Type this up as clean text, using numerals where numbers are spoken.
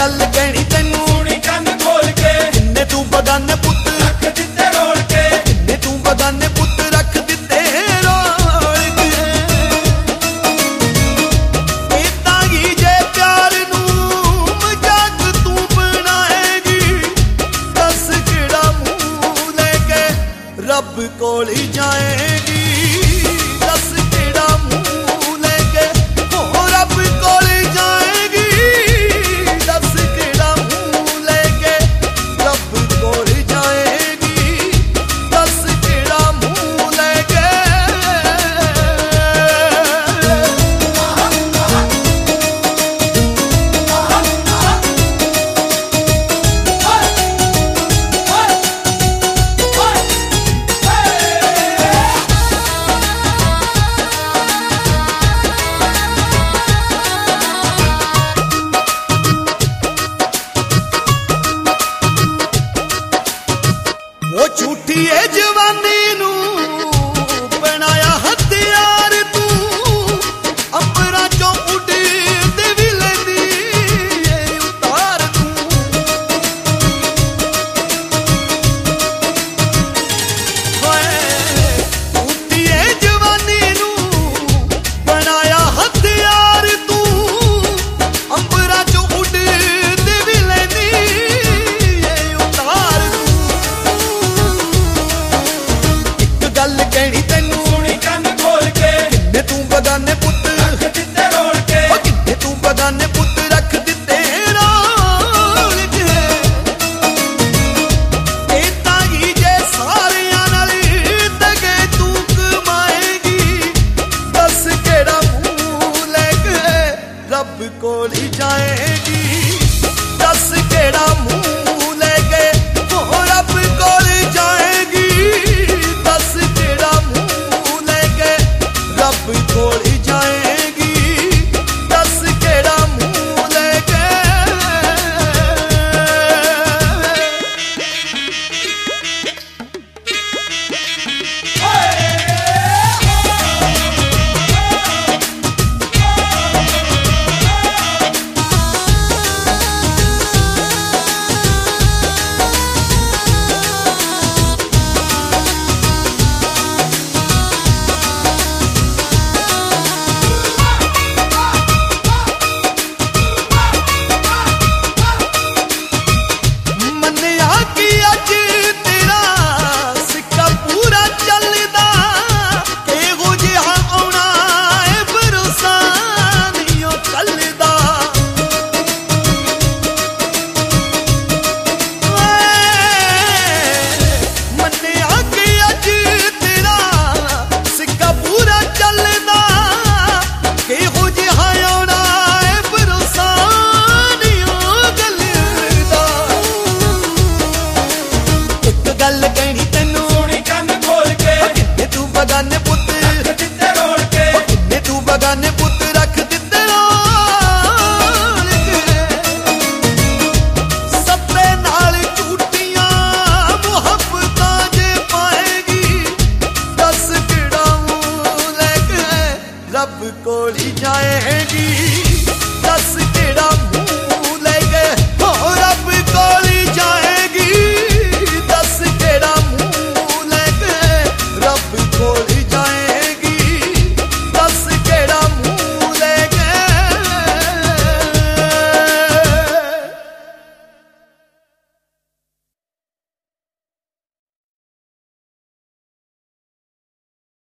गल कहनी तैनू सुनी कन खोल के किन्ने तू बगाने पुत रख दिते रोल के किन्ने तू बगाने पुत रख दिते रोल के इदां ही जे प्यार नू मजाक तू बनाएगी दस किहड़ा मुंह लेके रब कोल ही जाएगी दस किहड़ा मुंह लेके हो रब कोल ही जाएगी दस किहड़ा मुंह लेके रब कोल ही जाएगी दस किहड़ा मुंह लेके वो झूठी है जवानी नू बनाया हथियार तू अंबरा चों उड़ ते भी लेंदी ये उतार तू झूठी है जवानी नू बनाया हथियार तू अंबरा चों उड़ ते भी लेंदी ये उतार तू गल कहनी तैनू सुनी कन खोल के किन्ने तू बगाने पुत रख दिते रोल के ओ किन्ने तू बगाने पुत रख दिते रोल के इदां ही जे सारियां नाल दगे तू कमाएगी दस किहड़ा मुंह लेके रब कोल ही जाएगी दस किहड़ा मुंह लेके हो रब कोल जाएगी दस किहड़ा मुंह लेके रब कोल ही जाएगी दस किहड़ा मुंह लेके ਮੰਨਿਆ ਕਿ ਅੱਜ ਤੇਰਾ ਸਿੱਕਾ ਪੂਰਾ ਚੱਲਦਾ ਕਿਹੋ ਜਿਹਾ ਆਉਣਾ ਏ ਭਰੋਸਾ ਨਹੀਂ ਉਹ ਚੱਲਦਾ ਮੰਨਿਆ ਕਿ ਅੱਜ ਤੇਰਾ ਸਿੱਕਾ ਪੂਰਾ ਚੱਲਦਾ ਕਿਹੋ ਜਿਹਾ ਆਉਣਾ ਏ ਭਰੋਸਾ ਨਹੀਂ ਉਹ ਚੱਲਦਾ ਇੱਕ ਗੱਲ ਕਹਿਣੀ ਤੈਨੂੰ सुनी कन खोल के ਕਿੰਨੇ ਤੂੰ ਬਗਾਨੇ ਪੁੱਤ रख दिते रोल के ਕਿੰਨੇ ਤੂੰ ਬਗਾਨੇ ਪੁੱਤ ਰੱਖ ਦਿੱਤੇ ਰੋਲ ਕੇ ਸੱਪੇ ਨਾਲ ਝੂਠੀਆਂ ਮੁਹੱਬਤਾਂ ਜੇ ਪਾਏਗੀ ਦਸ ਕਿਹੜਾ ਮੂੰਹ ਲੈ ਕੇ ਰੱਬ ਕੋਲ ਹੀ ਜਾਏਗੀ ਦਸ ਕਿਹੜਾ ਮੂੰਹ ਲੈ ਕੇ ਹੋ ਰੱਬ ਕੋਲ